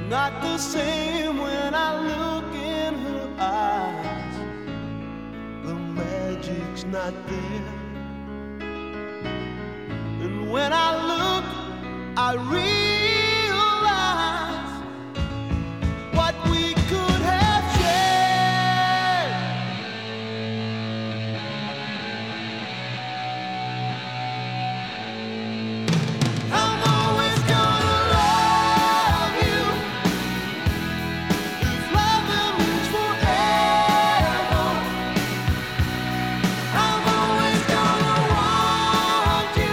not the same when I look in her eyes. The magic's not there. And when I look, I realize what we could have shared. I'm always gonna love you. If loving means forever, I'm always gonna want you.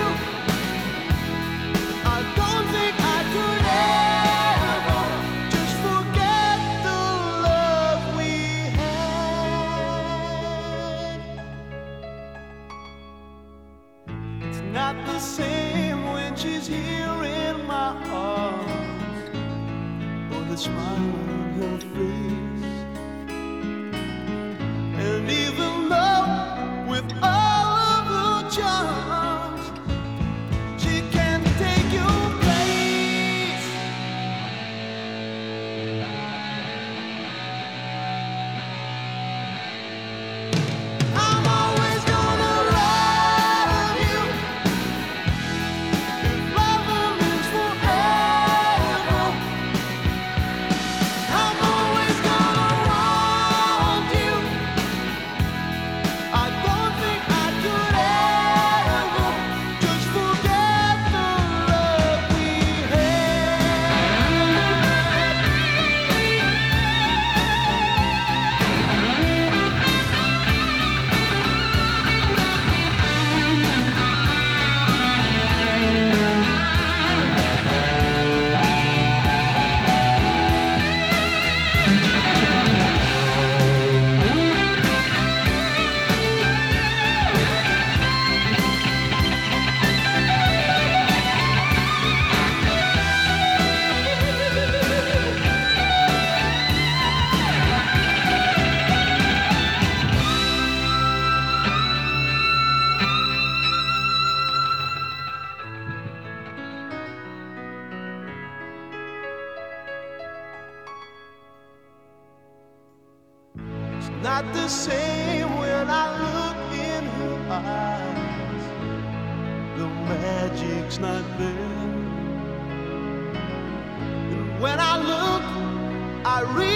I don't think I could ever just forget the love we had. It's not the same when she's here in my arms, or the smile on her face. And even though with all of her charms, she can't take your place. I'm always gonna love you. If loving means forever, I'm always gonna want you. I don't think I could ever just forget the love we It's not the same when I look in her eyes. The magic's not there. And when I look, I realize